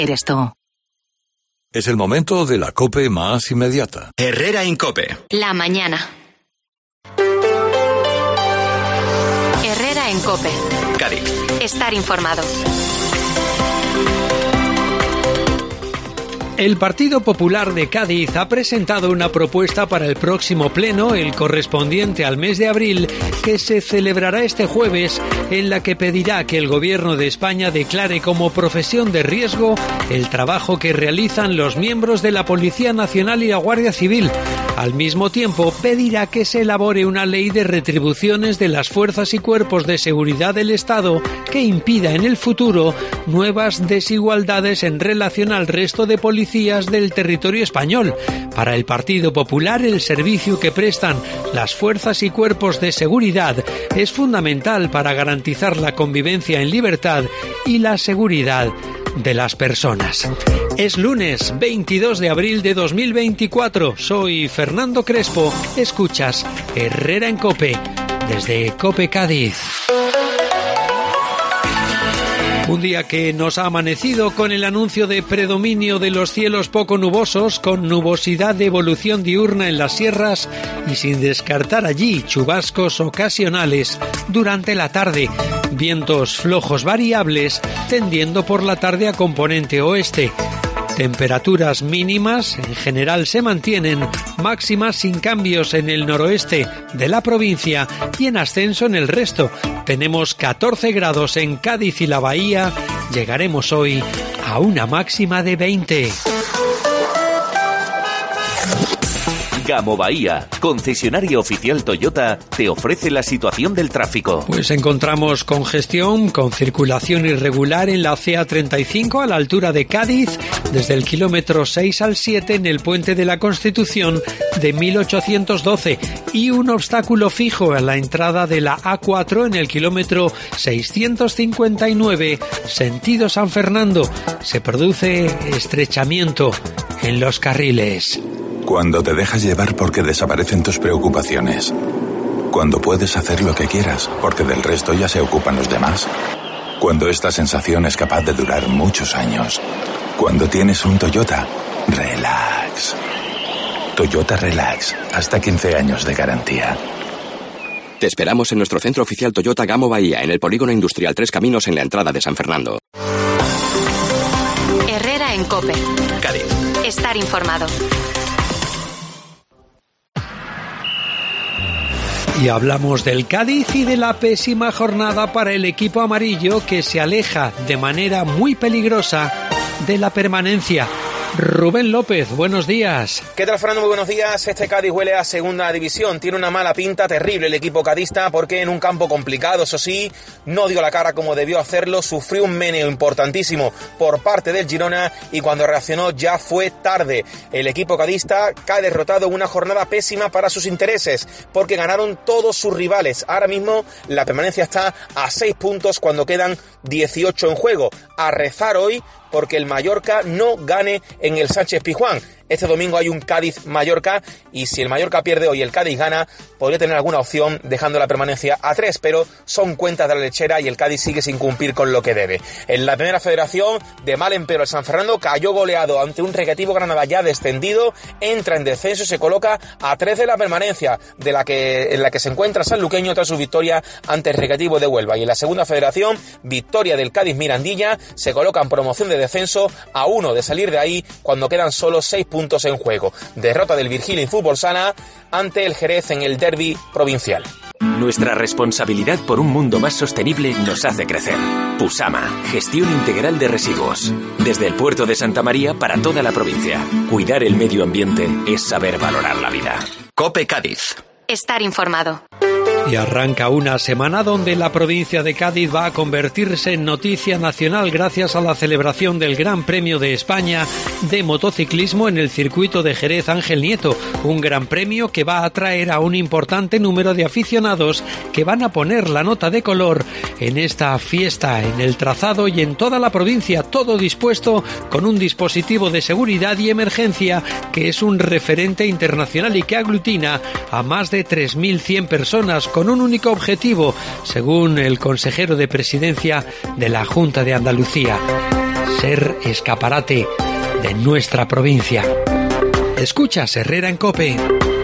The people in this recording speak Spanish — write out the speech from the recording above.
eres tú. Es el momento de la COPE más inmediata. Herrera en COPE. La mañana. Herrera en COPE. Cádiz. Estar informado. El Partido Popular de Cádiz ha presentado una propuesta para el próximo pleno, el correspondiente al mes de abril, que se celebrará este jueves, en la que pedirá que el Gobierno de España declare como profesión de riesgo el trabajo que realizan los miembros de la Policía Nacional y la Guardia Civil. Al mismo tiempo, pedirá que se elabore una ley de retribuciones de las fuerzas y cuerpos de seguridad del Estado que impida en el futuro nuevas desigualdades en relación al resto de policías del territorio español. Para el Partido Popular, el servicio que prestan las fuerzas y cuerpos de seguridad es fundamental para garantizar la convivencia en libertad y la seguridad de las personas. Es lunes 22 de abril de 2024. Soy Fernando Crespo. Escuchas Herrera en COPE desde COPE Cádiz. Un día que nos ha amanecido con el anuncio de predominio de los cielos poco nubosos, con nubosidad de evolución diurna en las sierras y sin descartar allí chubascos ocasionales durante la tarde. Vientos flojos variables tendiendo por la tarde a componente oeste. Temperaturas mínimas en general se mantienen, máximas sin cambios en el noroeste de la provincia y en ascenso en el resto. Tenemos 14 grados en Cádiz y la Bahía, llegaremos hoy a una máxima de 20. Gamo Bahía, concesionario oficial Toyota, te ofrece la situación del tráfico. Pues encontramos congestión con circulación irregular en la CA35 a la altura de Cádiz, desde el kilómetro 6 al 7 en el puente de la Constitución de 1812 y un obstáculo fijo en la entrada de la A4 en el kilómetro 659 sentido San Fernando. Se produce estrechamiento en los carriles. Cuando te dejas llevar porque desaparecen tus preocupaciones. Cuando puedes hacer lo que quieras porque del resto ya se ocupan los demás. Cuando esta sensación es capaz de durar muchos años. Cuando tienes un Toyota, relax. Toyota Relax, hasta 15 años de garantía. Te esperamos en nuestro centro oficial Toyota Gamo Bahía, en el Polígono Industrial Tres Caminos, en la entrada de San Fernando. Herrera en COPE. Cádiz. Estar informado. Y hablamos del Cádiz y de la pésima jornada para el equipo amarillo, que se aleja de manera muy peligrosa de la permanencia. Rubén López, buenos días. ¿Qué tal, Fernando? Muy buenos días. Este Cádiz huele a segunda división. Tiene una mala pinta terrible el equipo cadista, porque en un campo complicado, eso sí, no dio la cara como debió hacerlo, sufrió un meneo importantísimo por parte del Girona y cuando reaccionó ya fue tarde. El equipo cadista cae derrotado en una jornada pésima para sus intereses, porque ganaron todos sus rivales. Ahora mismo la permanencia está a 6 puntos cuando quedan 18 en juego. A rezar hoy porque el Mallorca no gane en el Sánchez-Pizjuán. Este domingo hay un Cádiz-Mallorca y si el Mallorca pierde hoy y el Cádiz gana, podría tener alguna opción dejando la permanencia a 3, pero son cuentas de la lechera y el Cádiz sigue sin cumplir con lo que debe. En la primera federación, de mal en peor, el San Fernando cayó goleado ante un Recreativo Granada ya descendido, entra en descenso y se coloca a 3 de la permanencia, en la que se encuentra Sanluqueño tras su victoria ante el Recreativo de Huelva. Y en la segunda federación, victoria del Cádiz Mirandilla, se coloca en promoción de descenso a 1 de salir de ahí cuando quedan solo 6 puntos en juego. Derrota del Virgilio Fútbol Sala ante el Jerez en el derbi provincial. Nuestra responsabilidad por un mundo más sostenible nos hace crecer. Pusama, gestión integral de residuos. Desde el puerto de Santa María para toda la provincia. Cuidar el medio ambiente es saber valorar la vida. COPE Cádiz. Estar informado. Y arranca una semana donde la provincia de Cádiz va a convertirse en noticia nacional gracias a la celebración del Gran Premio de España de motociclismo en el circuito de Jerez Ángel Nieto, un gran premio que va a atraer a un importante número de aficionados que van a poner la nota de color en esta fiesta, en el trazado y en toda la provincia, todo dispuesto con un dispositivo de seguridad y emergencia que es un referente internacional y que aglutina a más de 3.100 personas con un único objetivo, según el consejero de Presidencia de la Junta de Andalucía. ser escaparate de nuestra provincia. Escuchas Herrera en COPE.